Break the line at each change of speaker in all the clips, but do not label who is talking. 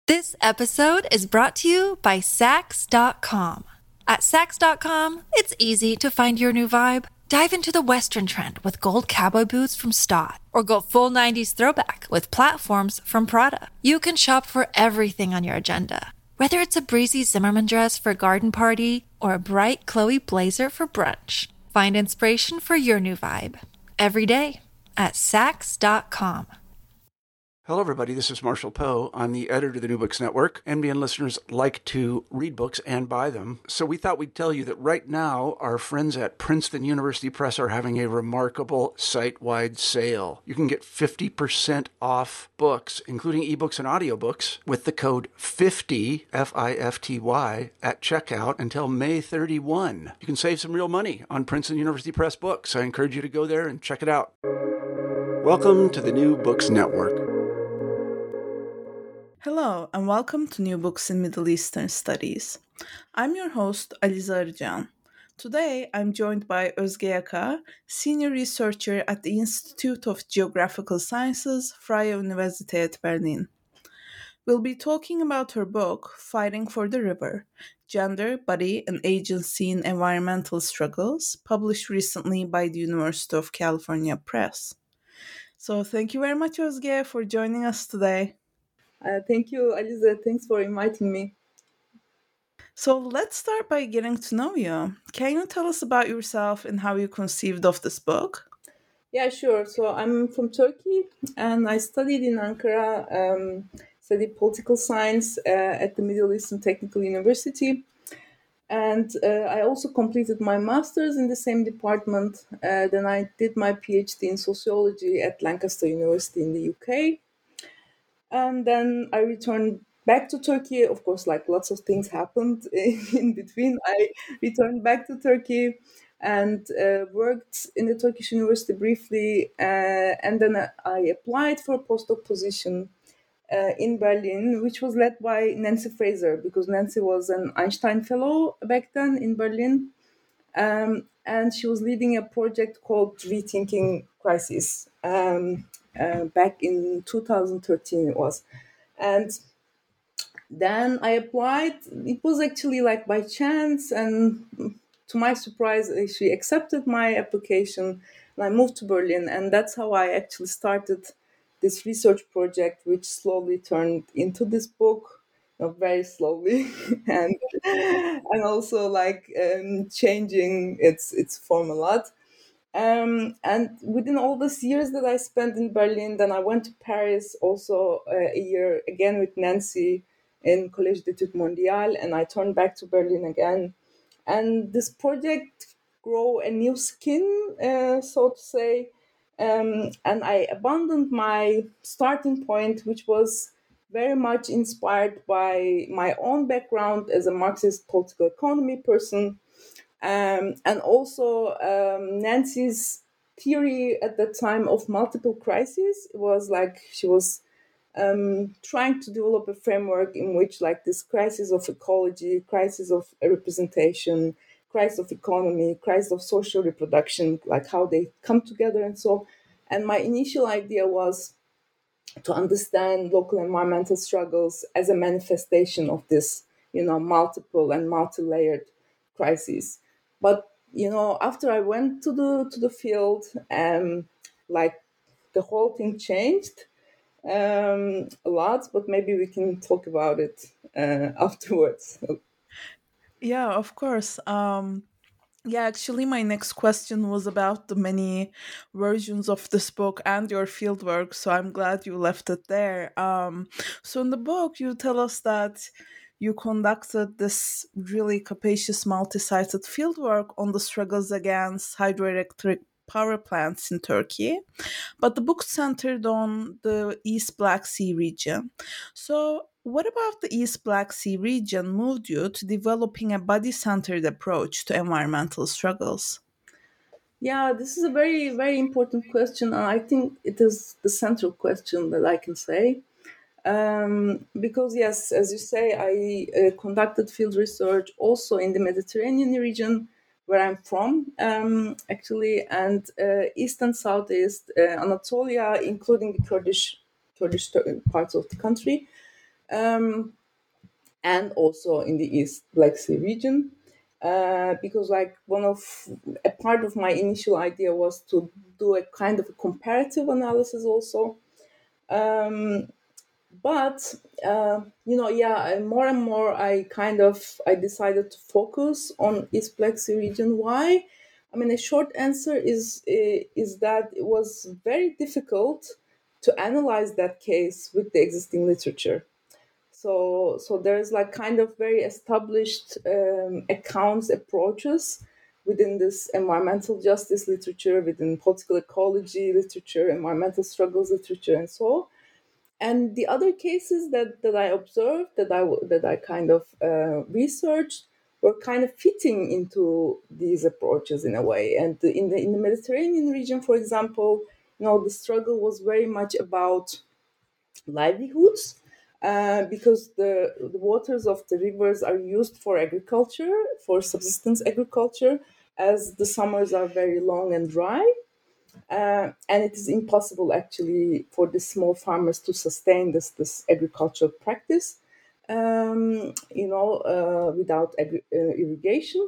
This episode is brought to you by Sax.com. At Sax.com, it's easy to find your new vibe. Dive into the Western trend with gold cowboy boots from Stott, or go full 90s throwback with platforms from Prada. You can shop for everything on your agenda, whether it's a breezy Zimmermann dress for a garden party or a bright Chloe blazer for brunch. Find inspiration for your new vibe every day at Sax.com.
Hello, everybody. This is Marshall Poe. I'm the editor of the New Books Network. NBN listeners like to read books and buy them. So we thought we'd tell you that right now, our friends at Princeton University Press are having a remarkable site-wide sale. You can get 50% off books, including ebooks and audiobooks, with the code 50, F-I-F-T-Y, at checkout until May 31. You can save some real money on Princeton University Press books. I encourage you to go there and check it out. Welcome to the New Books Network.
Hello, and welcome to New Books in Middle Eastern Studies. I'm your host, Alize Arıcan. Today, I'm joined by Özge Yaka, Senior Researcher at the Institute of Geographical Sciences, Freie Universität Berlin. We'll be talking about her book, Fighting for the River, Gender, Body, and Agency in Environmental Struggles, published recently by the University of California Press. So thank you very much, Özge, for joining us today.
Thank you, Alize. Thanks for inviting me.
So let's start by getting to know you. Can you tell us about yourself and how you conceived of this book?
Yeah, sure. So I'm from Turkey, and I studied in Ankara, studied political science at the Middle Eastern Technical University. And I also completed my master's in the same department. Then I did my PhD in sociology at Lancaster University in the UK. And then I returned back to Turkey. Of course, like lots of things happened in between. I returned back to Turkey and worked in the Turkish university briefly. And then I applied for a postdoc position in Berlin, which was led by Nancy Fraser, because Nancy was an Einstein Fellow back then in Berlin. And she was leading a project called Rethinking Crisis. Back in 2013 it was. And then I applied. It was actually like by chance, and to my surprise, she accepted my application, and I moved to Berlin, and that's how I actually started this research project, which slowly turned into this book, very slowly, and also like changing its form a lot. And within all these years that I spent in Berlin, then I went to Paris also a year again with Nancy in Collège d'Études Mondiales, and I turned back to Berlin again. And this project grew a new skin, so to say. And I abandoned my starting point, which was very much inspired by my own background as a Marxist political economy person. And also Nancy's theory at that time of multiple crises was like she was trying to develop a framework in which like this crisis of ecology, crisis of representation, crisis of economy, crisis of social reproduction, like how they come together and so. And my initial idea was to understand local environmental struggles as a manifestation of this, multiple and multi-layered crises. But after I went to the field, like the whole thing changed a lot. But maybe we can talk about it afterwards.
Yeah, of course. Yeah, actually, my next question was about the many versions of this book and your fieldwork, so I'm glad you left it there. So in the book, you tell us that you conducted this really capacious multi-sited fieldwork on the struggles against hydroelectric power plants in Turkey, but the book centered on the East Black Sea region. So what about the East Black Sea region moved you to developing a body-centered approach to environmental struggles?
Yeah, this is a very, very important question. And I think it is the central question that I can say. Because, yes, as you say, I conducted field research also in the Mediterranean region, where I'm from, actually, and East and Southeast Anatolia, including the Kurdish parts of the country. and also in the East Black Sea region. Because like a part of my initial idea was to do a kind of a comparative analysis also. But more and more I decided to focus on East Black Sea region. Why? I mean, a short answer is that it was very difficult to analyze that case with the existing literature. So there's like kind of very established accounts approaches within this environmental justice literature, within political ecology literature, environmental struggles literature, and so on. And the other cases that I observed, that I kind of researched, were kind of fitting into these approaches in a way. And in the Mediterranean region, for example, the struggle was very much about livelihoods, because the waters of the rivers are used for agriculture, for subsistence agriculture, as the summers are very long and dry. And it is impossible actually for the small farmers to sustain this agricultural practice, without irrigation.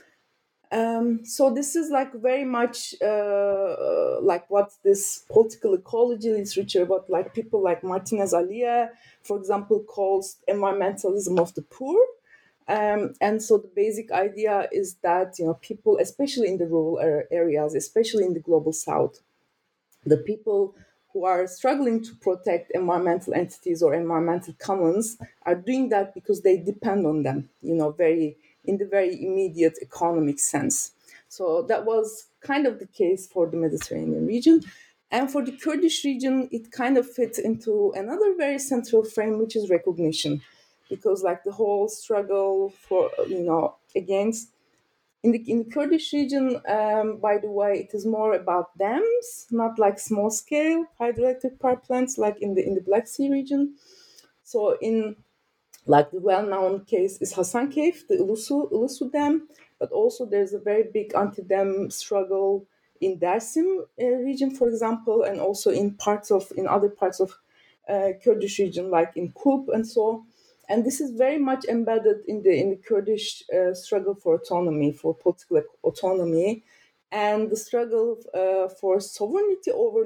So this is like very much like what this political ecology literature, what like people like Martinez Alia, for example, calls environmentalism of the poor. And so the basic idea is that people, especially in the rural areas, especially in the global south, the people who are struggling to protect environmental entities or environmental commons are doing that because they depend on them, in the very immediate economic sense. So that was kind of the case for the Mediterranean region. And for the Kurdish region, it kind of fits into another very central frame, which is recognition. Because like the whole struggle for, against in the Kurdish region, by the way, it is more about dams, not like small scale hydroelectric power plants like in the Black Sea region. So in like the well-known case is Hasankeyf, the Ulusu Dam, but also there's a very big anti-dam struggle in Dersim region, for example, and also in other parts of Kurdish region, like in Kulp and so. And this is very much embedded in the Kurdish struggle for autonomy, for political autonomy, and the struggle for sovereignty over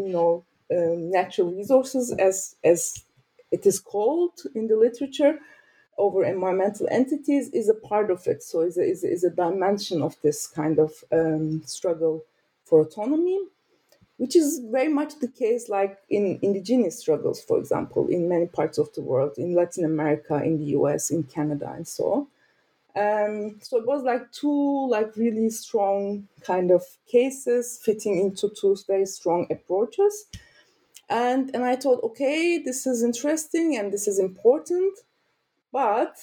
natural resources, as it is called in the literature, over environmental entities, is a part of it. So is a dimension of this kind of struggle for autonomy, which is very much the case like in indigenous struggles, for example, in many parts of the world, in Latin America, in the US, in Canada, and so on. So it was like two like really strong kind of cases fitting into two very strong approaches. And I thought, okay, this is interesting and this is important, but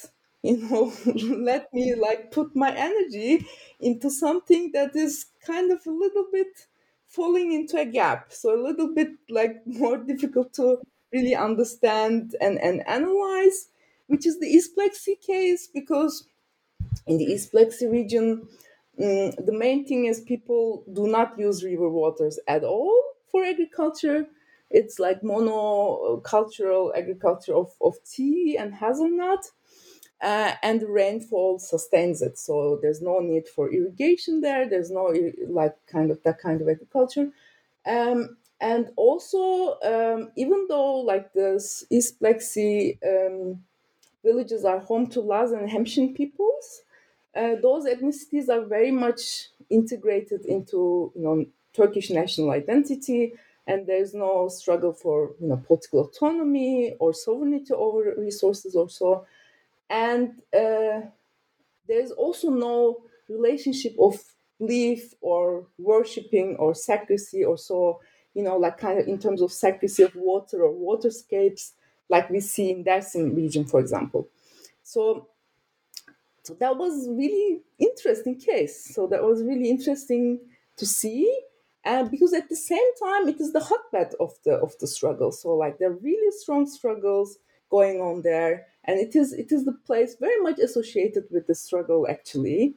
let me like put my energy into something that is kind of a little bit falling into a gap, so a little bit like more difficult to really understand and analyze, which is the East Black Sea case. Because in the East Black Sea region, the main thing is people do not use river waters at all for agriculture. It's like monocultural agriculture of tea and hazelnut, and the rainfall sustains it. So there's no need for irrigation there. There's no like kind of that kind of agriculture. And also, even though like the East Black Sea villages are home to Laz and Hemshin peoples, those ethnicities are very much integrated into Turkish national identity, and there's no struggle for political autonomy or sovereignty over resources or so. And there's also no relationship of belief or worshipping or sacristy or so, like kind of in terms of sacristy of water or waterscapes, like we see in Dersim region, for example. So that was really interesting case. So that was really interesting to see, and because at the same time it is the hotbed of the struggle. So like there are really strong struggles going on there, and it is the place very much associated with the struggle actually,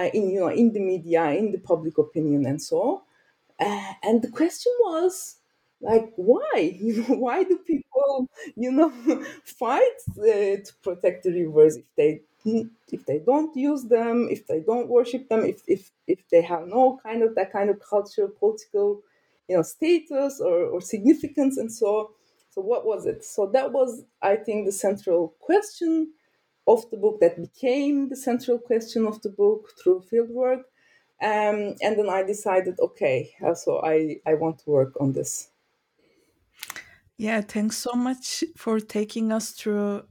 in the media, in the public opinion, and so. And the question was, like, why? Why do people, fight to protect the rivers if they don't use them, if they don't worship them, if they have no kind of that kind of cultural, political, status or significance, and so what was it? So that was, I think, the central question of the book, that became the central question of the book through fieldwork. And then I decided, okay, so I want to work on this.
Yeah, thanks so much for taking us through,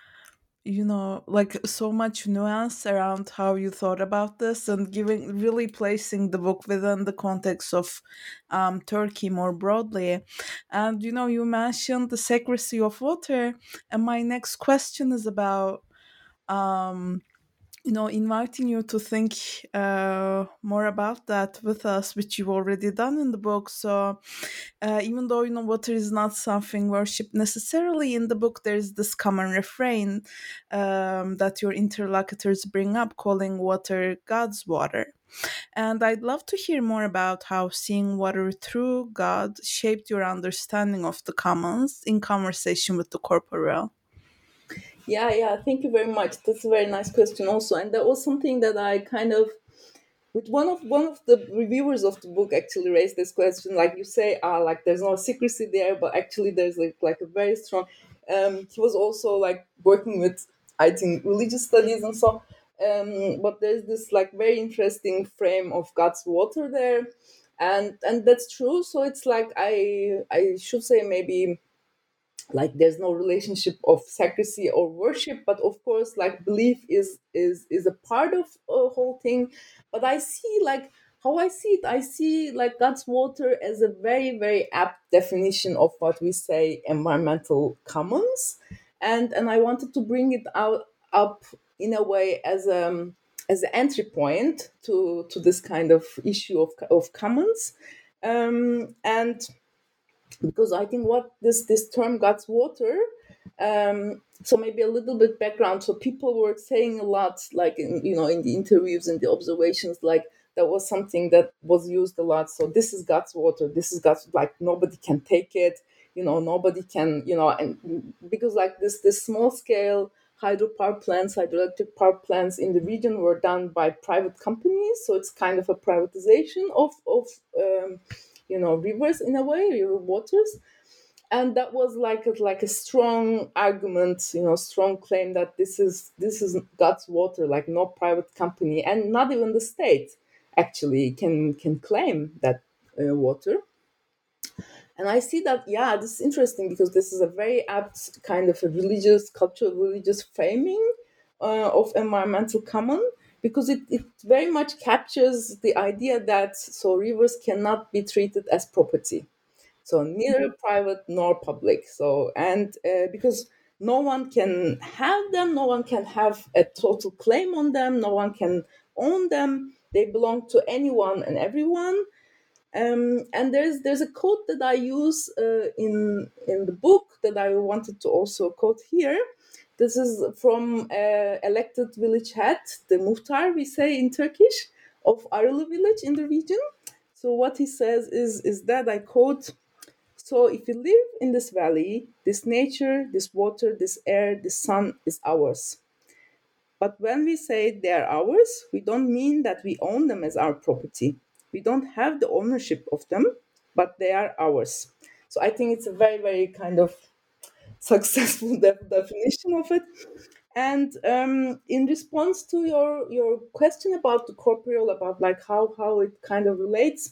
like so much nuance around how you thought about this and giving really placing the book within the context of Turkey more broadly. And you mentioned the secrecy of water, and my next question is about um inviting you to think more about that with us, which you've already done in the book. So, even though water is not something worshipped necessarily in the book, there's this common refrain that your interlocutors bring up, calling water God's water. And I'd love to hear more about how seeing water through God shaped your understanding of the commons in conversation with the corporeal.
Yeah, thank you very much. That's a very nice question also, and that was something that I kind of, with one of the reviewers of the book actually raised this question. Like you say, like there's no secrecy there, but actually there's like a very strong. He was also like working with, I think, religious studies and so. But there's this like very interesting frame of God's water there, and that's true. So it's like I should say maybe like there's no relationship of secrecy or worship, but of course like belief is a part of a whole thing. But I see like how I see it, I see like God's water as a very very apt definition of what we say environmental commons. And I wanted to bring it out up in a way as an entry point to this kind of issue of commons. And because I think what this term God's water, so maybe a little bit background. So people were saying a lot, like in the interviews and the observations, like that was something that was used a lot. So this is God's water. This is God's, like nobody can take it. Nobody can, and because like this small scale hydropower plants, hydroelectric power plants in the region were done by private companies. So it's kind of a privatization of rivers in a way, river waters. And that was like a strong argument, strong claim that this is God's water, like no private company and not even the state actually can claim that water. And I see that, yeah, this is interesting because this is a very apt kind of a cultural religious framing of environmental common, because it very much captures the idea that so rivers cannot be treated as property. So neither private nor public. So, and because no one can have them, no one can have a total claim on them, no one can own them. They belong to anyone and everyone. And there's a quote that I use in the book that I wanted to also quote here. This is from elected village head, the muhtar, we say in Turkish, of Arılı village in the region. So what he says is that, I quote, "So if you live in this valley, this nature, this water, this air, this sun is ours. But when we say they are ours, we don't mean that we own them as our property. We don't have the ownership of them, but they are ours." So I think it's a very, very kind of successful definition of it. And in response to your question about the corporeal, about like how it kind of relates,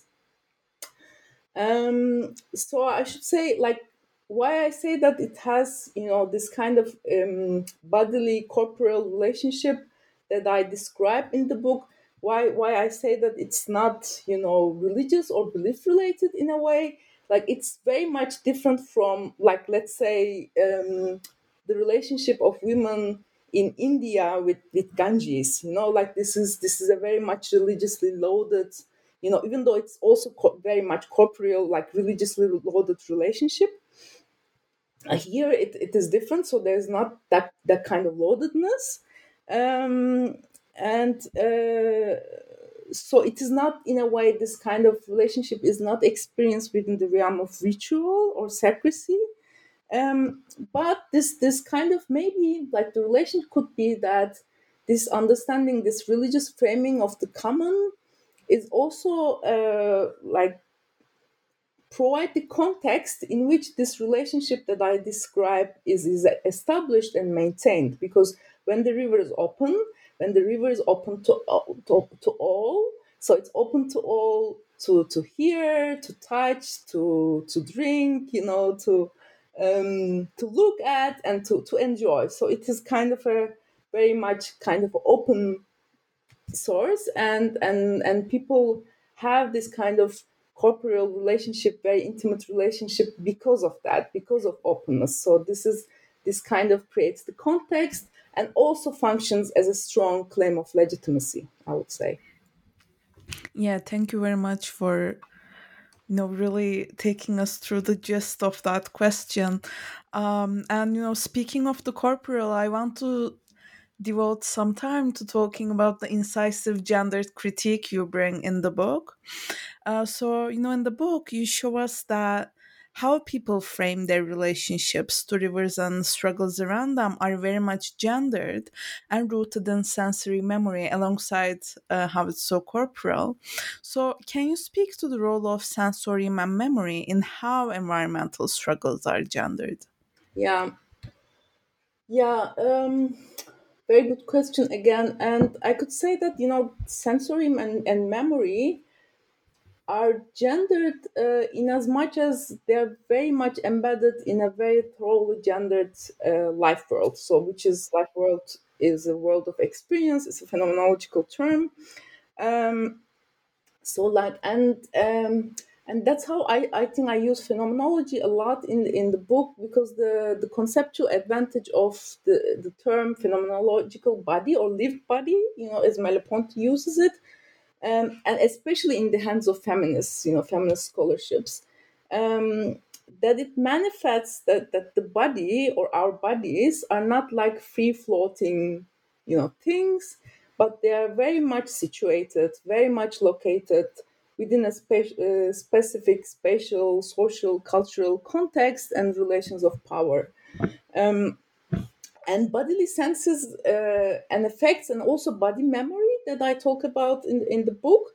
so I should say, like, why I say that it has, this kind of bodily corporeal relationship that I describe in the book. Why I say that it's not, religious or belief related in a way. Like it's very much different from, like, let's say, the relationship of women in India with Ganges. Like this is a very much religiously loaded, even though it's also very much corporeal, like religiously loaded relationship. Here it is different, so there's not that kind of loadedness. And so it is not, in a way, this kind of relationship is not experienced within the realm of ritual or secrecy. But this kind of, maybe like the relation could be that this understanding, this religious framing of the common is also like provide the context in which this relationship that I describe is established and maintained. Because when the river is open, to all, so it's open to all, to hear, to touch, to drink, to look at and to enjoy. So it is kind of a very much kind of open source, and people have this kind of corporeal relationship, very intimate relationship, because of that, because of openness. So this kind of creates the context and also functions as a strong claim of legitimacy, I would say.
Yeah, thank you very much for really taking us through the gist of that question. And speaking of the corporeal, I want to devote some time to talking about the incisive gendered critique you bring in the book. So, in the book, you show us that how people frame their relationships to rivers and struggles around them are very much gendered and rooted in sensory memory alongside how it's so corporal. So, can you speak to the role of sensorium and memory in how environmental struggles are gendered?
Yeah, yeah. Very good question again. And I could say that, sensorium and memory are gendered in as much as they're very much embedded in a very thoroughly gendered life world. So, which is life world is a world of experience. It's a phenomenological term. Um, so, like, and that's how I think I use phenomenology a lot in the book, because the conceptual advantage of the term phenomenological body or lived body, as Merleau-Ponty uses it, and especially in the hands of feminists, feminist scholarships, that it manifests that the body or our bodies are not like free floating, things, but they are very much situated, very much located within a specific spatial, social, cultural context and relations of power. Um, and bodily senses and effects, and also body memory that I talk about in the book.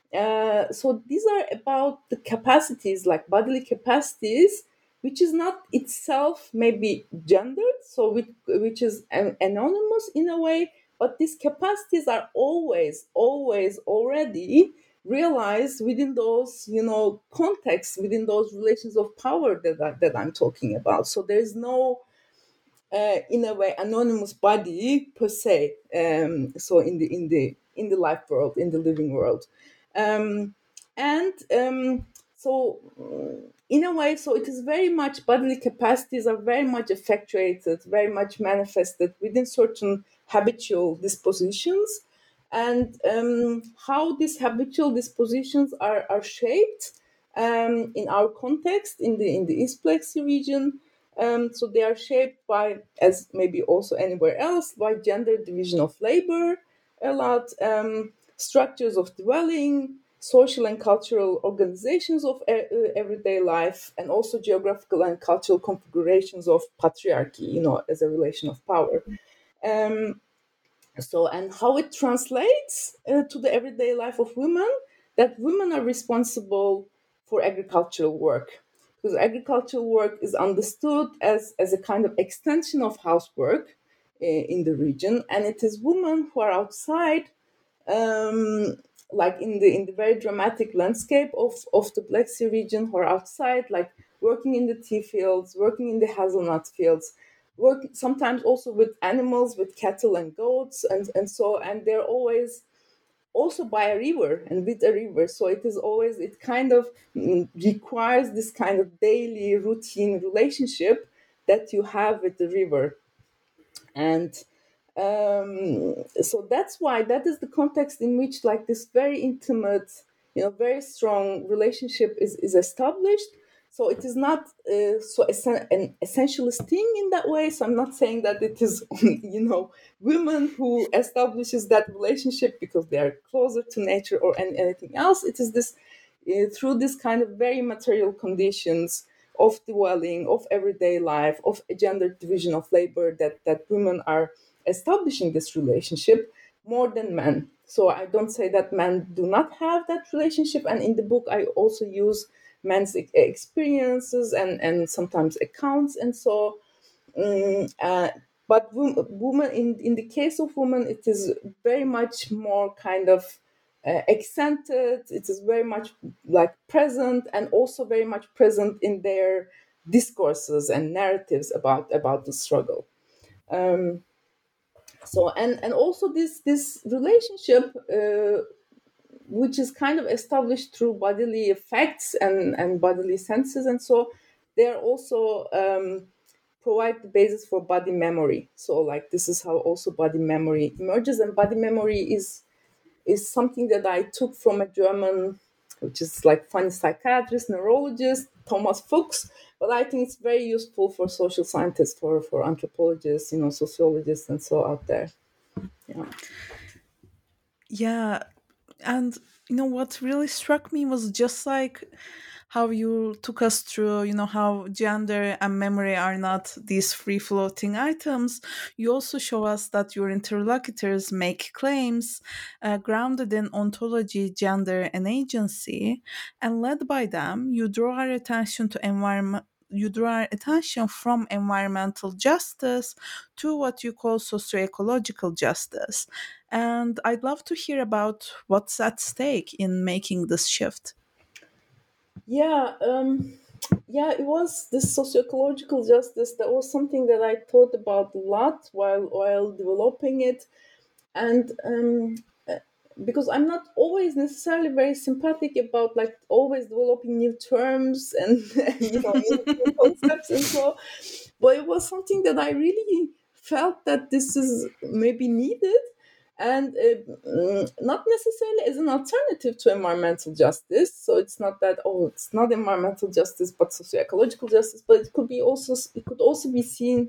So these are about the capacities, like bodily capacities, which is not itself maybe gendered, so which is anonymous in a way, but these capacities are always already realized within those, contexts, within those relations of power that I'm talking about. So there is no in a way anonymous body per se, so in the life world, in the living world, um, and so in a way, so it is very much, bodily capacities are very much effectuated, very much manifested within certain habitual dispositions, and how these habitual dispositions are shaped in our context in the East Plexi region. So they are shaped by, as maybe also anywhere else, by gender division of labor a lot, structures of dwelling, social and cultural organizations of everyday life, and also geographical and cultural configurations of patriarchy, as a relation of power. Um, so, and how it translates to the everyday life of women, that women are responsible for agricultural work, because agricultural work is understood as a kind of extension of housework in the region, and it is women who are outside, um, like in the very dramatic landscape of the Black Sea region, who are outside, like working in the tea fields, working in the hazelnut fields, work sometimes also with animals, with cattle and goats, and they're always also by a river and with a river. So it kind of requires this kind of daily routine relationship that you have with the river. And so that's why that is the context in which, like, this very intimate, very strong relationship is established. So it is not an essentialist thing in that way. So I'm not saying that it is, women who establishes that relationship because they are closer to nature or anything else. It is this through this kind of very material conditions of dwelling, of everyday life, of a gender division of labor that women are establishing this relationship more than men. So I don't say that men do not have that relationship. And in the book, I also use men's experiences and sometimes accounts. And so, but women, in the case of women, it is very much more kind of accented. It is very much like present, and also very much present in their discourses and narratives about the struggle. So and also this relationship, which is kind of established through bodily effects and bodily senses, and so they're also provide the basis for body memory. So like this is how also body memory emerges, and body memory is something that I took from a German, which is like funny psychiatrist, neurologist, Thomas Fuchs. But I think it's very useful for social scientists, for anthropologists, sociologists, and so out there. Yeah.
Yeah. And what really struck me was just like how you took us through, how gender and memory are not these free floating items. You also show us that your interlocutors make claims grounded in ontology, gender, and agency, and led by them, you draw our attention to environment. You draw our attention from environmental justice to what you call socio-ecological justice. And I'd love to hear about what's at stake in making this shift.
Yeah, it was this socio-ecological justice. That was something that I thought about a lot while developing it, and because I'm not always necessarily very sympathetic about like always developing new terms and new concepts and so, but it was something that I really felt that this is maybe needed, and not necessarily as an alternative to environmental justice. So it's not that it's not environmental justice but socio-ecological justice, but it could also be seen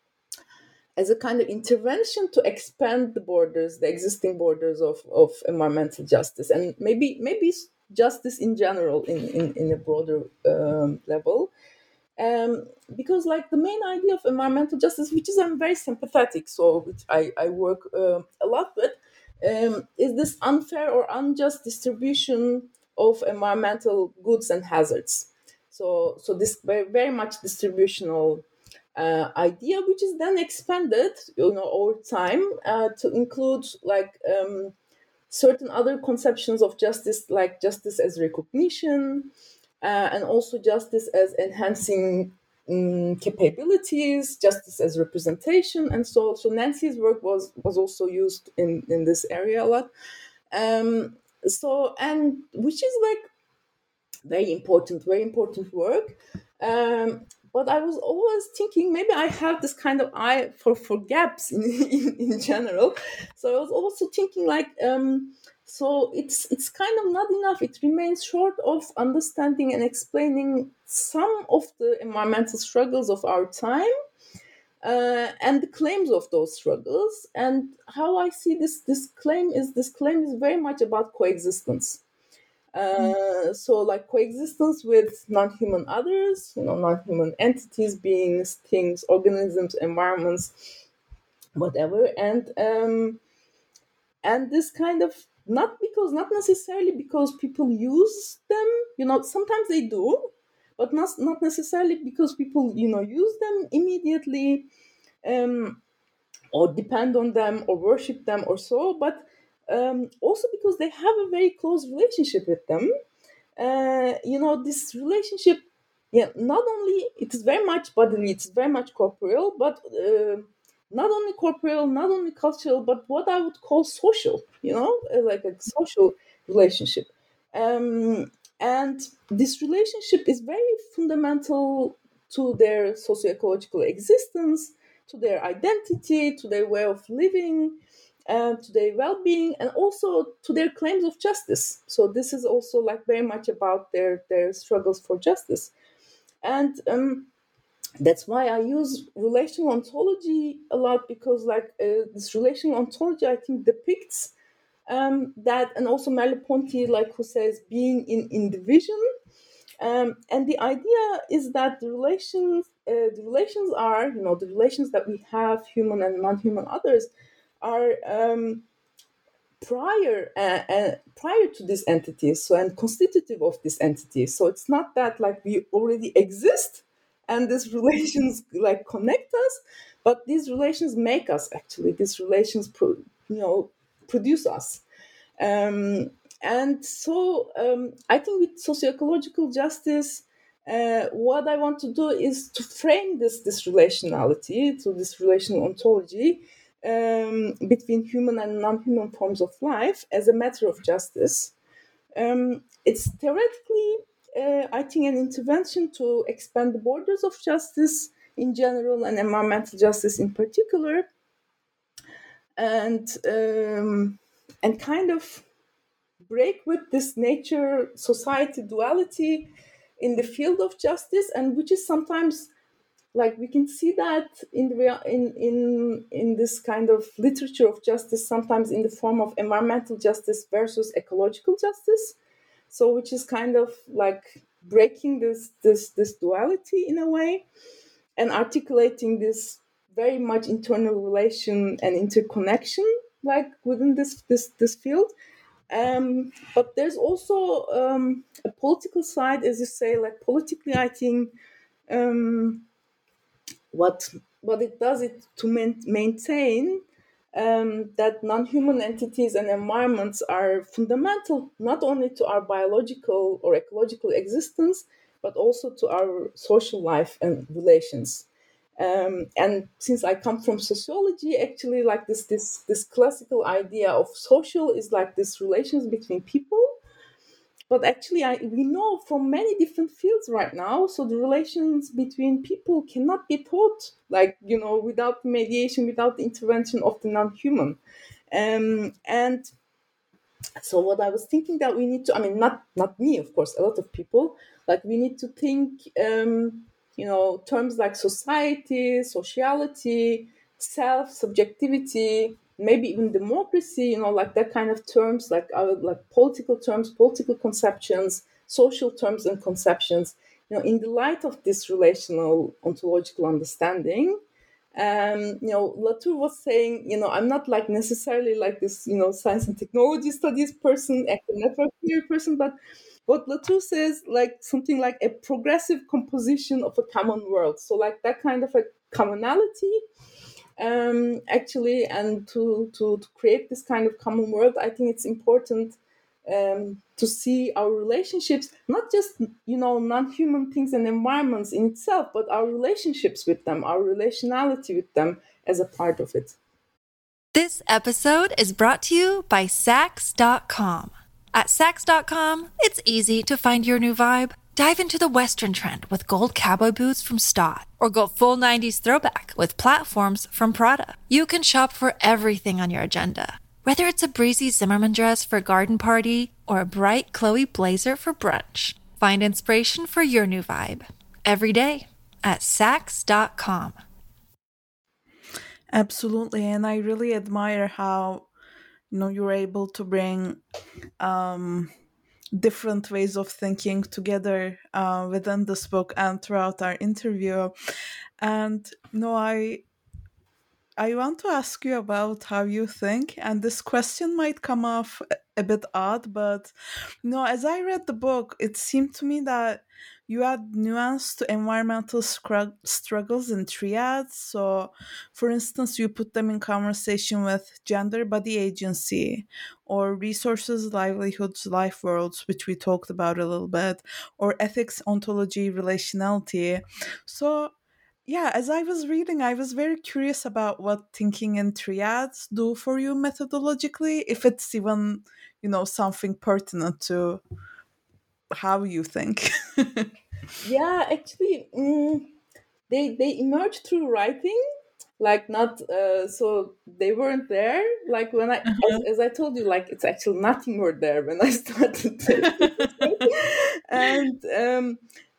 as a kind of intervention to expand the existing borders of environmental justice, and maybe justice in general in a broader level. Because like the main idea of environmental justice, which is I'm very sympathetic, so which I work a lot with, is this unfair or unjust distribution of environmental goods and hazards. So this very, very much distributional idea, which is then expanded, over time to include like certain other conceptions of justice, like justice as recognition, and also justice as enhancing capabilities, justice as representation, and so Nancy's work was also used in this area a lot. So, and which is like very important work. But I was always thinking maybe I have this kind of eye for gaps in general. So I was also thinking like, so it's kind of not enough. It remains short of understanding and explaining some of the environmental struggles of our time, and the claims of those struggles. And how I see this claim is very much about coexistence. So like coexistence with non-human others, non-human entities, beings, things, organisms, environments, whatever, and this kind of not necessarily because people use them, sometimes they do, but not necessarily because people use them immediately, or depend on them or worship them or so, but also because they have a very close relationship with them. This relationship, not only it is very much bodily, it's very much corporeal, but not only corporeal, not only cultural, but what I would call social, like a social relationship. And this relationship is very fundamental to their socio-ecological existence, to their identity, to their way of living, to their well-being, and also to their claims of justice. So this is also like very much about their struggles for justice. And that's why I use relational ontology a lot, because this relational ontology, I think, depicts that, and also Merleau-Ponty, who says being in division. And the idea is that the relations are, the relations that we have, human and non-human others, are prior to these entities, so, and constitutive of these entities. So it's not that we already exist and these relations connect us, but these relations make us. Actually, these relations produce us. And so I think with socio-ecological justice, what I want to do is to frame this relationality, to this relational ontology between human and non-human forms of life as a matter of justice. It's theoretically, I think, an intervention to expand the borders of justice in general and environmental justice in particular, and kind of break with this nature society duality in the field of justice, and which is sometimes we can see that in this kind of literature of justice, sometimes in the form of environmental justice versus ecological justice. So which is kind of breaking this duality in a way, and articulating this very much internal relation and interconnection within this field. But there's also a political side, as you say. Politically, I think what it does is to maintain that non-human entities and environments are fundamental not only to our biological or ecological existence, but also to our social life and relations. And since I come from sociology, actually, this classical idea of social is this relations between people. But actually, we know from many different fields right now, so the relations between people cannot be taught, without mediation, without the intervention of the non-human. And so what I was thinking that we need to, not me, of course, a lot of people, we need to think, terms like society, sociality, self, subjectivity, maybe even democracy, that kind of terms, political terms, political conceptions, social terms and conceptions, in the light of this relational ontological understanding. Latour was saying, I'm not necessarily this, science and technology studies person, active network theory person, but what Latour says, something like a progressive composition of a common world. So that kind of a commonality, actually, and to create this kind of common world, I think it's important to see our relationships, not just, non-human things and environments in itself, but our relationships with them, our relationality with them as a part of it.
This episode is brought to you by Saks.com. At Saks.com, it's easy to find your new vibe. Dive into the Western trend with gold cowboy boots from Stott, or go full 90s throwback with platforms from Prada. You can shop for everything on your agenda, whether it's a breezy Zimmermann dress for a garden party or a bright Chloe blazer for brunch. Find inspiration for your new vibe every day at Saks.com.
Absolutely, and I really admire how you're able to bring different ways of thinking together within this book and throughout our interview. And I want to ask you about how you think, and this question might come off a bit odd, but as I read the book, it seemed to me that you add nuance to environmental struggles in triads. So, for instance, you put them in conversation with gender, body agency, or resources, livelihoods, life worlds, which we talked about a little bit, or ethics, ontology, relationality. So, yeah, as I was reading, I was very curious about what thinking in triads do for you methodologically, if it's even, something pertinent to how you think.
Yeah, actually, they emerged through writing, not so they weren't there. When I, as I told you, it's actually nothing were there when I started. And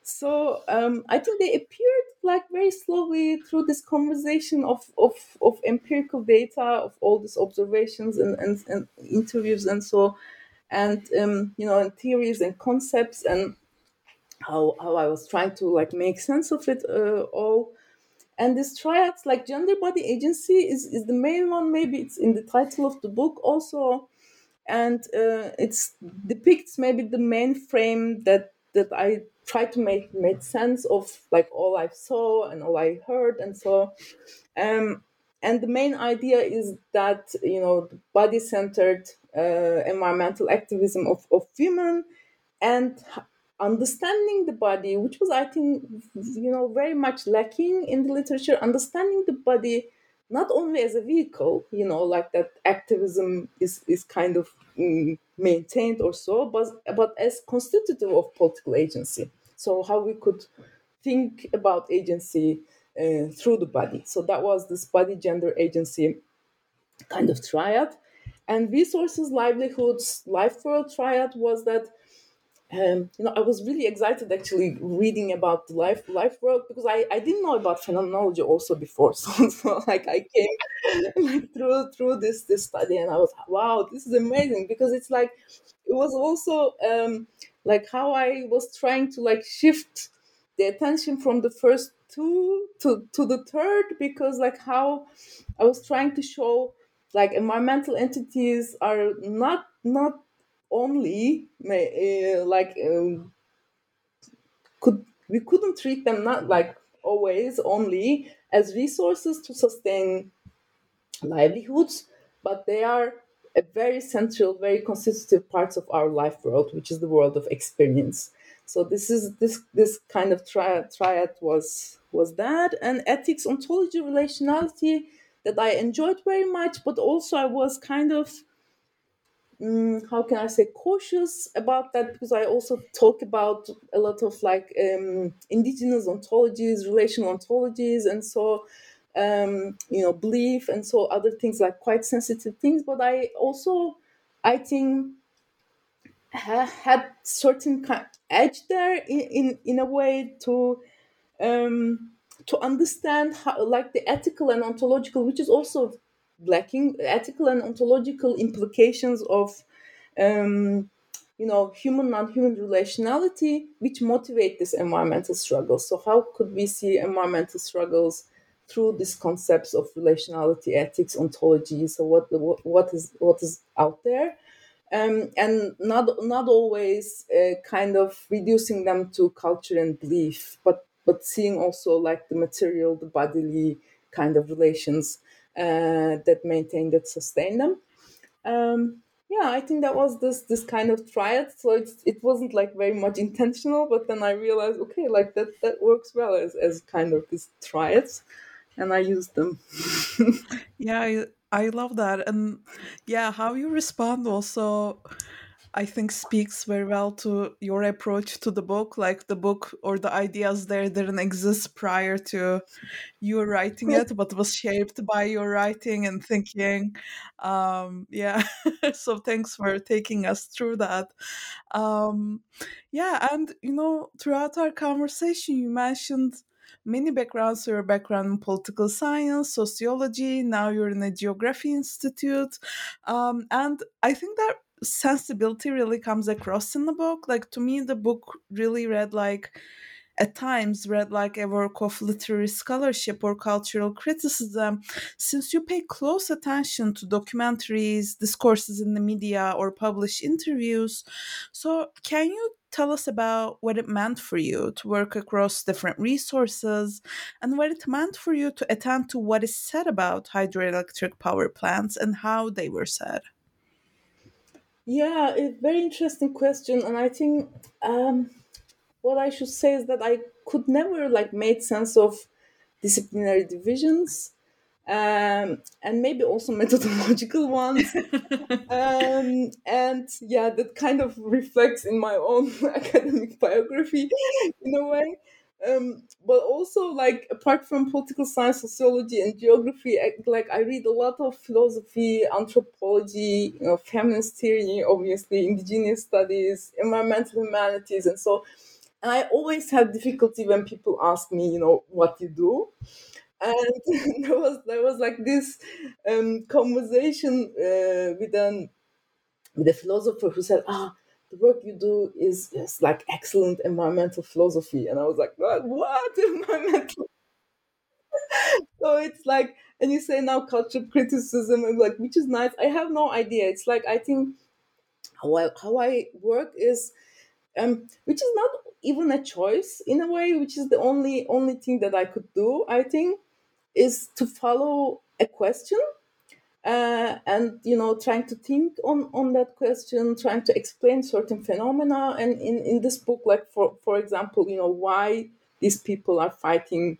So I think they appeared like very slowly through this conversation of empirical data, of all these observations and interviews and so, and and theories and concepts, and how I was trying to like make sense of it all. And this triads, like gender body agency, is the main one. Maybe it's in the title of the book also, and it's depicts maybe the main frame that I try to make sense of, like all I saw and all I heard and so. And the main idea is that the body centered environmental activism of women, and understanding the body, which was, I think, very much lacking in the literature, understanding the body not only as a vehicle, like that activism is kind of maintained or so, but as constitutive of political agency. So how we could think about agency through the body. So that was this body gender agency kind of triad. And resources, livelihoods, life world triad was that I was really excited actually reading about the life world, because I didn't know about phenomenology also before. So like I came like through this study, and I was, wow, this is amazing, because it's like it was also like how I was trying to like shift the attention from the first two to the third, because like how I was trying to show like environmental entities are not only we couldn't treat them not like always only as resources to sustain livelihoods, but they are a very central, very constitutive parts of our life world, which is the world of experience. So this kind of triad was that, and ethics, ontology, relationality, that I enjoyed very much, but also I was kind of how can I say, cautious about that, because I also talk about a lot of like indigenous ontologies, relational ontologies, and so belief, and so other things, like quite sensitive things. But I also, I think, had certain kind edge there in a way to understand how, like the ethical and ontological, which is also lacking, ethical and ontological implications of human non-human relationality, which motivate this environmental struggle. So how could we see environmental struggles through these concepts of relationality, ethics, ontology? So what is out there, and not always kind of reducing them to culture and belief, but seeing also like the material, the bodily kind of relations that maintain, that sustain them. Yeah, I think that was this kind of triad. So it wasn't like very much intentional, but then I realized, okay, like that works well as kind of these triads, and I used them.
Yeah, I love that. And yeah, how you respond also, I think, speaks very well to your approach to the book. Like the book or the ideas there didn't exist prior to you writing it, but was shaped by your writing and thinking. Yeah, so thanks for taking us through that. Um, yeah, and throughout our conversation, you mentioned many backgrounds. So your background in political science, sociology. Now you're in a geography institute, and I think that sensibility really comes across in the book. Like to me, the book really read like at times read like a work of literary scholarship or cultural criticism, since you pay close attention to documentaries, discourses in the media, or published interviews. So, can you tell us about what it meant for you to work across different resources, and what it meant for you to attend to what is said about hydroelectric power plants and how they were said?
Yeah, a very interesting question, and I think what I should say is that I could never like make sense of disciplinary divisions, and maybe also methodological ones. And yeah, that kind of reflects in my own academic biography in a way. But also, like, apart from political science, sociology, and geography, like I read a lot of philosophy, anthropology, feminist theory, obviously, indigenous studies, environmental humanities, and so. And I always have difficulty when people ask me, what you do. And there was like this conversation with a philosopher who said, the work you do is like excellent environmental philosophy. And I was like, what environmental? So it's like, and you say now cultural criticism, and like, which is nice. I have no idea. It's like, I think how I work is, which is not even a choice in a way, which is the only thing that I could do, I think, is to follow a question, and trying to think on that question, trying to explain certain phenomena. And in this book, like for example, why these people are fighting,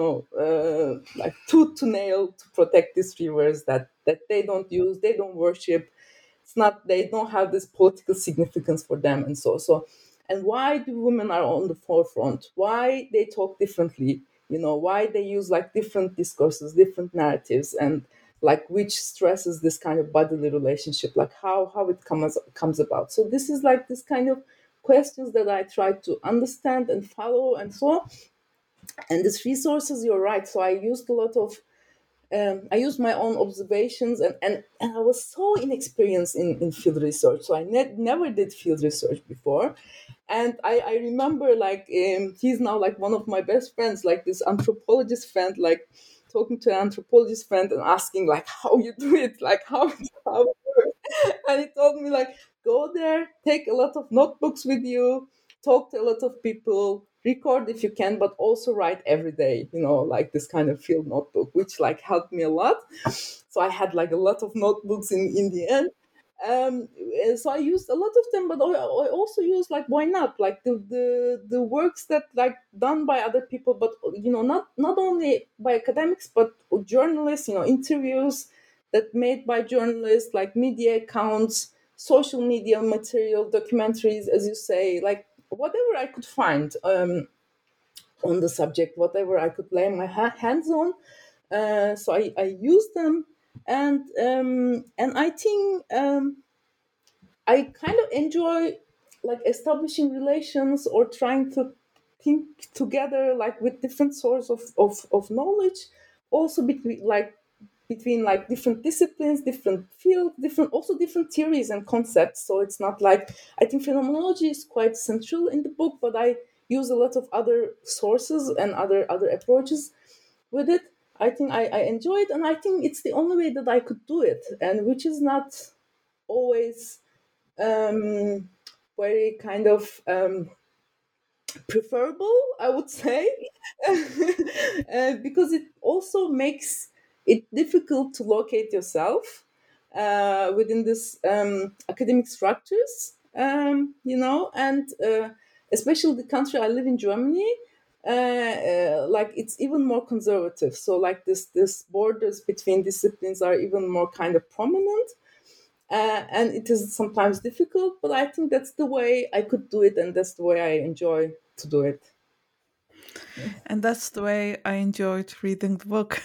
like tooth to nail to protect these rivers that they don't use, they don't worship. It's not, they don't have this political significance for them, and so. And why do women are on the forefront? Why they talk differently? Why they use like different discourses, different narratives, and like which stresses this kind of bodily relationship, like how it comes about. So this is like this kind of questions that I try to understand and follow, and so. And these resources, you're right. So I used a lot of I used my own observations, and I was so inexperienced in field research. So I never did field research before. And I remember, like, he's now like one of my best friends, like this anthropologist friend, like talking to an anthropologist friend and asking, like, how you do it, like, how it works. And he told me, like, go there, take a lot of notebooks with you, talk to a lot of people, record if you can, but also write every day, like this kind of field notebook, which like helped me a lot. So I had like a lot of notebooks in the end. So I used a lot of them, but I also used, like, why not, like the works that like done by other people, but not only by academics but journalists, interviews that made by journalists, like media accounts, social media material, documentaries, as you say, like whatever I could find on the subject, whatever I could lay my hands on. So I used them, and I think I kind of enjoy like establishing relations or trying to think together, like with different sources of knowledge, also between like different disciplines, different fields, different theories and concepts. So it's not like, I think phenomenology is quite central in the book, but I use a lot of other sources and other approaches with it. I think I enjoy it, and I think it's the only way that I could do it, and which is not always very kind of preferable, I would say, because it also makes it difficult to locate yourself within this academic structures, and especially the country I live in, Germany. Like it's even more conservative. So like this borders between disciplines are even more kind of prominent. And it is sometimes difficult, but I think that's the way I could do it, and that's the way I enjoy to do it.
And that's the way I enjoyed reading the book.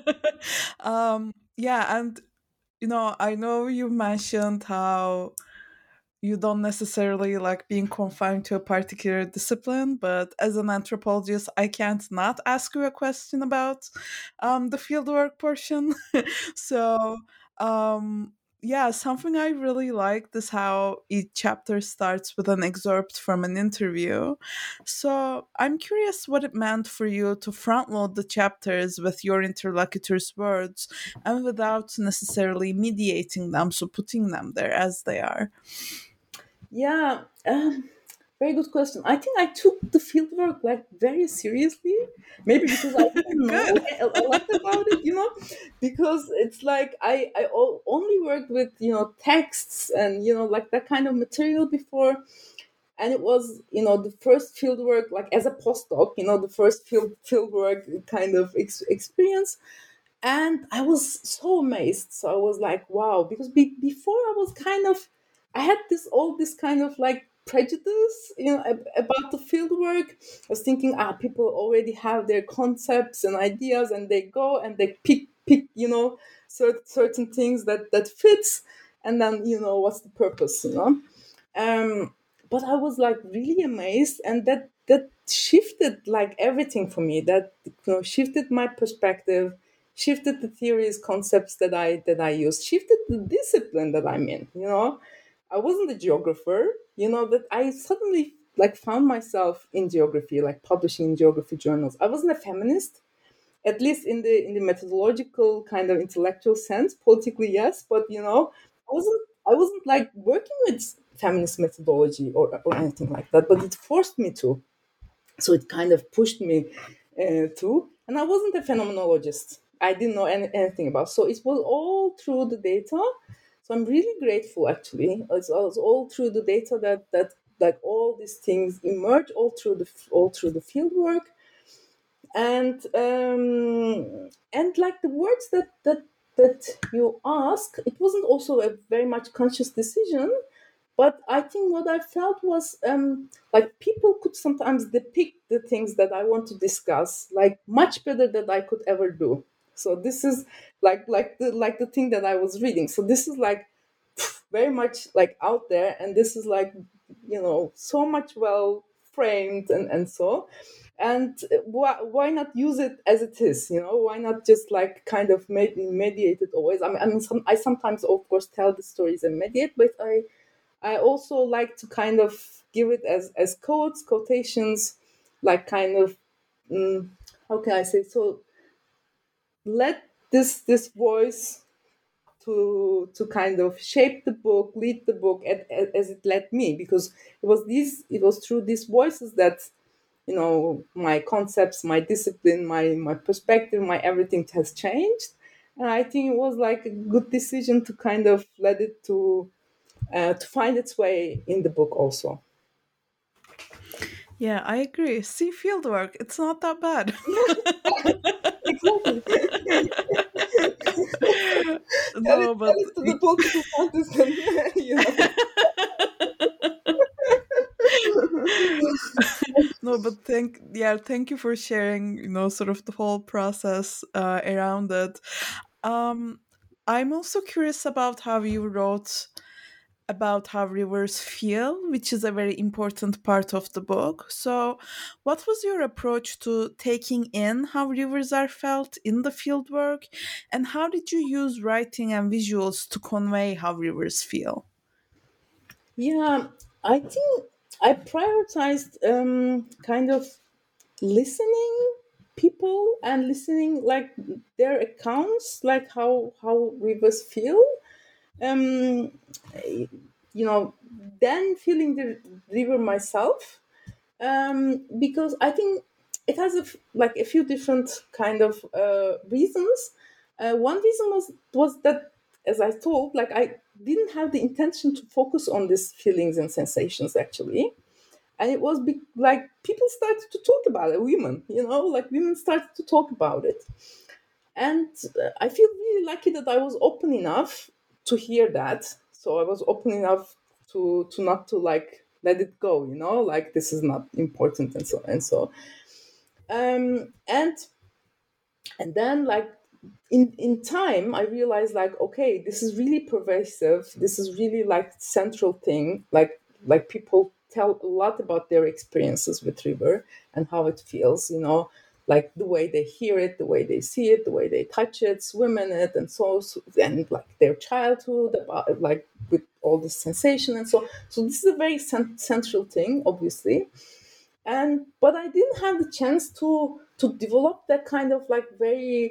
Yeah, and I know you mentioned how you don't necessarily like being confined to a particular discipline, but as an anthropologist, I can't not ask you a question about the fieldwork portion. So, yeah, something I really liked is how each chapter starts with an excerpt from an interview. So, I'm curious what it meant for you to front load the chapters with your interlocutor's words and without necessarily mediating them, so putting them there as they are.
Yeah, very good question. I think I took the fieldwork like very seriously. Maybe because I didn't know
Good.
a lot about it, because it's like I only worked with texts and like that kind of material before, and it was the first fieldwork, like as a postdoc, the first fieldwork kind of experience. And I was so amazed. So I was like, wow, because before I was kind of, I had all this kind of like prejudice, about the field work. I was thinking, people already have their concepts and ideas, and they go and they pick, certain things that fits, and then what's the purpose, but I was like really amazed, and that shifted like everything for me. That shifted my perspective, shifted the theories, concepts that I used, shifted the discipline that I'm in. I wasn't a geographer. That I suddenly like found myself in geography, like publishing in geography journals. I wasn't a feminist, at least in the methodological kind of intellectual sense. Politically, yes, but I wasn't like working with feminist methodology or anything like that. But it forced me to, so it kind of pushed me to. And I wasn't a phenomenologist. I didn't know anything about. So it was all through the data. So I'm really grateful. Actually, it's all through the data that all these things emerge all through the field work. And like the words that you ask, it wasn't also a very much conscious decision, but I think what I felt was like people could sometimes depict the things that I want to discuss like much better than I could ever do. So this is like the thing that I was reading. So this is like very much like out there, and this is like so much well framed and so. And why not use it as it is? Why not just like kind of mediate it always? I sometimes, of course, tell the stories and mediate, but I also like to kind of give it as quotes, quotations, like kind of how can I say? So let this voice to kind of shape the book, lead the book as it led me, because it was through these voices that my concepts, my discipline, my perspective, my everything has changed. And I think it was like a good decision to kind of let it to find its way in the book also.
Yeah, I agree. See, fieldwork, it's not that bad.
Exactly.
No, but
Tell it to the political parties.
no, but thank you for sharing, sort of the whole process around it. Um, I'm also curious about how you wrote about how rivers feel, which is a very important part of the book. So, what was your approach to taking in how rivers are felt in the fieldwork, and how did you use writing and visuals to convey how rivers feel?
Yeah, I think I prioritized kind of listening people and listening like their accounts, like how rivers feel. Um, you know, then feeling the river myself, because I think it has like a few different kind of reasons. One reason was that, as I told, like I didn't have the intention to focus on these feelings and sensations actually, and it was like people started to talk about it. Women started to talk about it, and I feel really lucky that I was open enough to hear that. So I was open enough to not to like let it go, like this is not important and so and so. Um, and and then like in time I realized like, okay, this is really pervasive. This is really like central thing. Like people tell a lot about their experiences with river and how it feels, like the way they hear it, the way they see it, the way they touch it, swim in it, and and like their childhood, about like with all this sensation and so this is a very central thing, obviously. And but I didn't have the chance to develop that kind of like very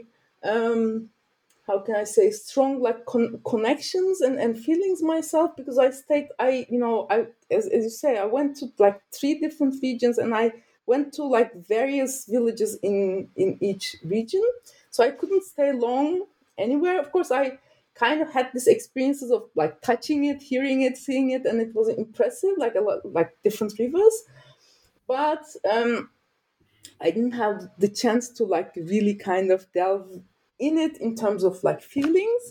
how can I say, strong like connections and feelings myself, because I stayed, as you say, I went to like 3 different regions, and I went to like various villages in each region, so I couldn't stay long anywhere. Of course, I kind of had these experiences of like touching it, hearing it, seeing it, and it was impressive, like a lot, like different rivers. But I didn't have the chance to like really kind of delve in it in terms of like feelings,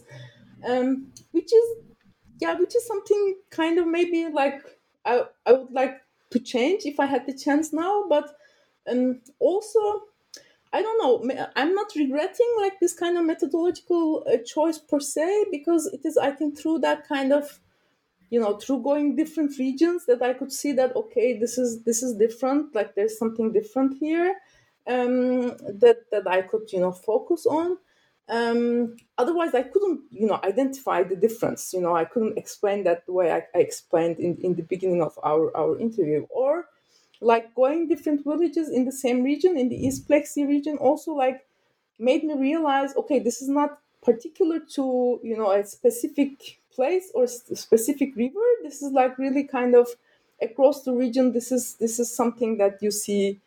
which is something kind of maybe like I would like to change if I had the chance now. But also, I don't know, I'm not regretting like this kind of methodological choice per se, because it is, I think, through that kind of through going different regions, that I could see that, okay, this is different, like there's something different here, that I could focus on. Otherwise I couldn't identify the difference. I couldn't explain that the way I explained in the beginning of our interview. Or like going different villages in the same region, in the East Black Sea region, also like made me realize, okay, this is not particular to a specific place or specific river. This is like really kind of across the region. This is something that you see,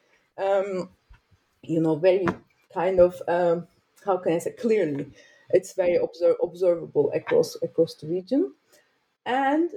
very kind of, how can I say, clearly. It's very observable across the region. And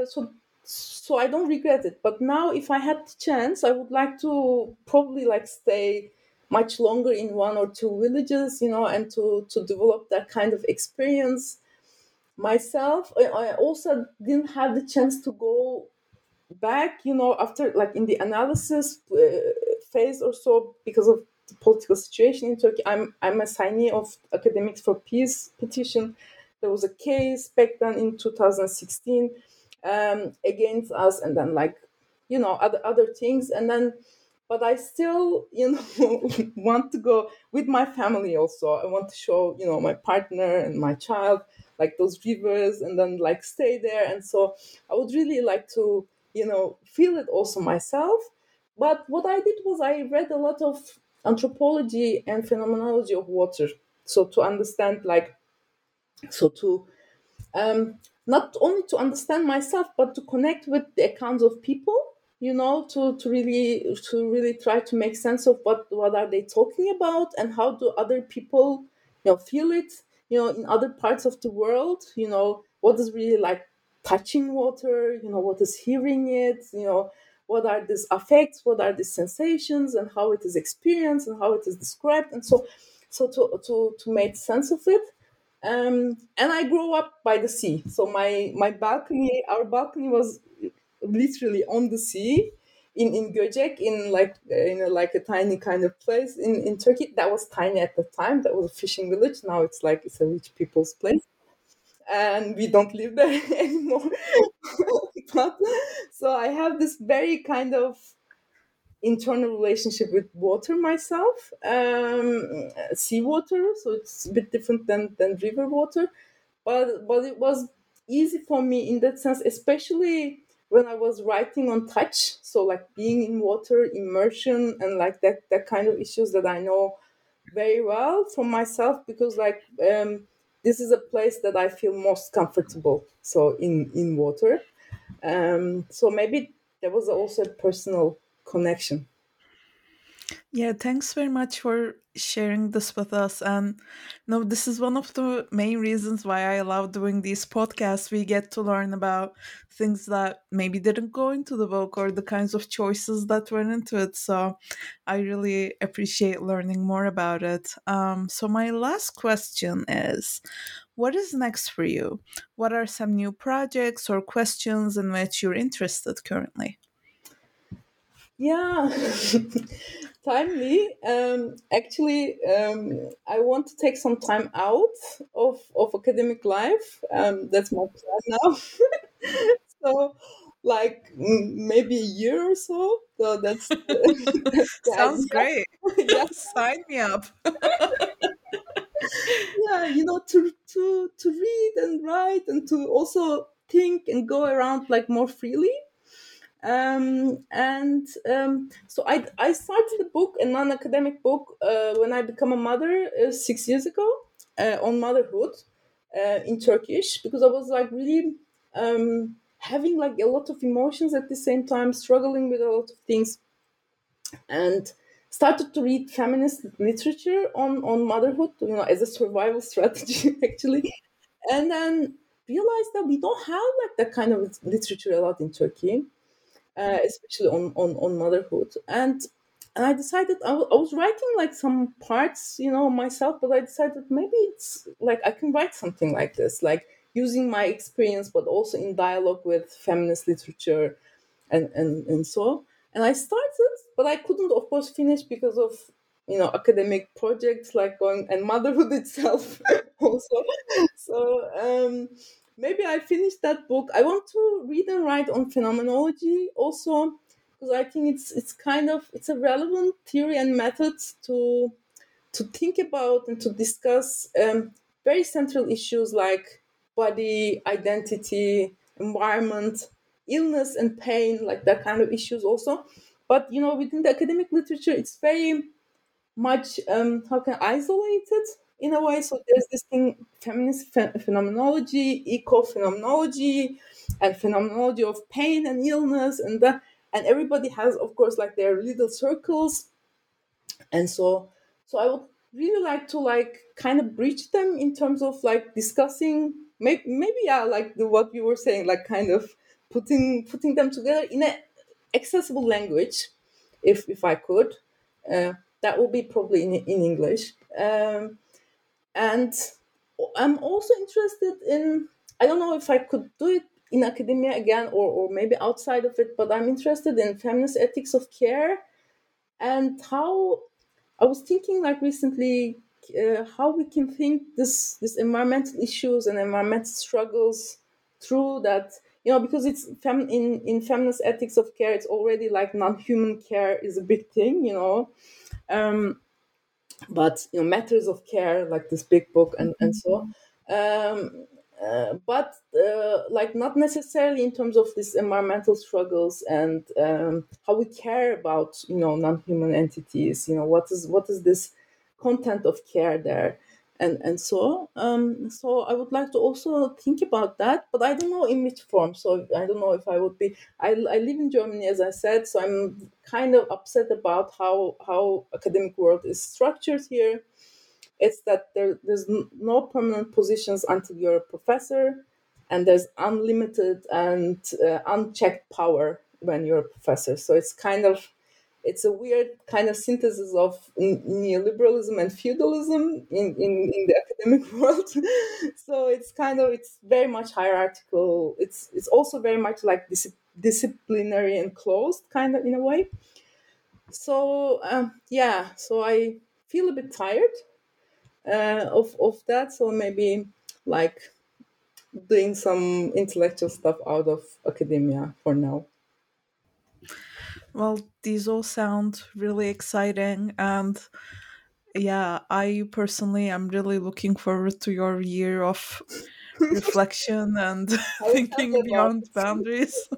so I don't regret it. But now, if I had the chance, I would like to probably like stay much longer in one or two villages, and to develop that kind of experience myself. I also didn't have the chance to go back, after like in the analysis phase or so, because of the political situation in Turkey. I'm a signee of Academics for Peace petition. There was a case back then in 2016 against us, and then like other things, and then. But I still, want to go with my family also. I want to show, my partner and my child, like those rivers, and then like stay there. And so I would really like to, feel it also myself. But what I did was I read a lot of anthropology and phenomenology of water. So to understand, to not only to understand myself, but to connect with the accounts of people, to really try to make sense of what are they talking about, and how do other people, feel it, in other parts of the world, what is really like touching water, what is hearing it, what are these affects, what are these sensations, and how it is experienced and how it is described, and so to make sense of it. And I grew up by the sea, so our balcony was literally on the sea in Göcek, like a tiny kind of place in Turkey. That was tiny at the time. That was a fishing village. Now it's a rich people's place, and we don't live there anymore. But so I have this very kind of internal relationship with water myself, seawater. So it's a bit different than river water, but it was easy for me in that sense, especially when I was writing on touch. So like being in water, immersion, and like that kind of issues that I know very well from myself, because this is a place that I feel most comfortable. So in water, so maybe there was also a personal connection.
Yeah, thanks very much for sharing this with us. And no, this is one of the main reasons why I love doing these podcasts. We get to learn about things that maybe didn't go into the book, or the kinds of choices that went into it. So I really appreciate learning more about it. So my last question is, what is next for you? What are some new projects or questions in which you're interested currently?
Yeah, timely. Actually, I want to take some time out of academic life. That's my plan now. So, like maybe a year or so. So that's that's the
Sounds
idea.
great.
Yeah,
Sign me up.
yeah. To read and write, and to also think and go around like more freely. And so I started a book, a non-academic book, when I became a mother 6 years ago, on motherhood in Turkish, because I was like really having like a lot of emotions at the same time, struggling with a lot of things, and started to read feminist literature on motherhood, as a survival strategy actually, and then realized that we don't have like that kind of literature a lot in Turkey, especially on motherhood. And I decided I was writing like some parts, myself, but I decided maybe it's like I can write something like this, like using my experience, but also in dialogue with feminist literature, and so. And I started, but I couldn't, of course, finish because of academic projects like going and motherhood itself also. So maybe I finished that book. I want to read and write on phenomenology also, because I think it's a relevant theory and method to think about and to discuss very central issues like body, identity, environment, illness and pain, like that kind of issues also. But within the academic literature, it's very much isolated in a way. So there's this thing, feminist phenomenology, eco phenomenology, and phenomenology of pain and illness, and everybody has, of course, like their little circles. And so I would really like to like kind of bridge them in terms of like discussing, maybe yeah, like what you were saying, like kind of putting them together in a accessible language, if I could. That would be probably in English. And I'm also interested in, I don't know if I could do it in academia again, or maybe outside of it, but I'm interested in feminist ethics of care, and how I was thinking like recently how we can think this environmental issues and environmental struggles through that, because it's in feminist ethics of care, it's already like non-human care is a big thing, but matters of care, like this big book, and so but like not necessarily in terms of these environmental struggles and how we care about non-human entities, what is this content of care there, and so I would like to also think about that, but I don't know in which form. So I don't know if I would be, I live in Germany, as I said, so I'm kind of upset about how academic world is structured here. It's that there's no permanent positions until you're a professor, and there's unlimited and unchecked power when you're a professor. So it's a weird kind of synthesis of neoliberalism and feudalism in the academic world. So it's very much hierarchical. It's also very much like disciplinary and closed, kind of, in a way. So so I feel a bit tired of that. So maybe like doing some intellectual stuff out of academia for now.
Well, these all sound really exciting, and yeah, I personally am really looking forward to your year of reflection and thinking beyond boundaries.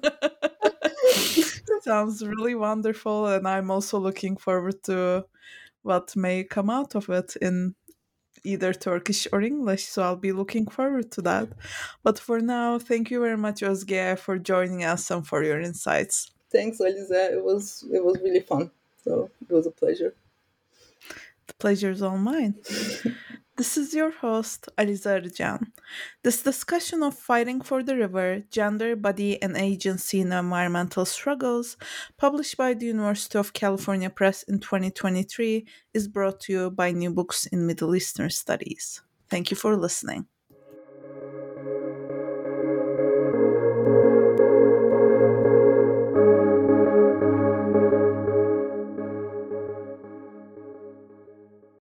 Sounds really wonderful, and I'm also looking forward to what may come out of it in either Turkish or English, so I'll be looking forward to that. But for now, thank you very much, Özge, for joining us and for your insights.
Thanks, Aliza. It was really fun. So it was a pleasure.
The pleasure is all mine. This is your host, Aliza Arıcan. This discussion of fighting for the river, gender, body, and agency in environmental struggles, published by the University of California Press in 2023, is brought to you by New Books in Middle Eastern Studies. Thank you for listening.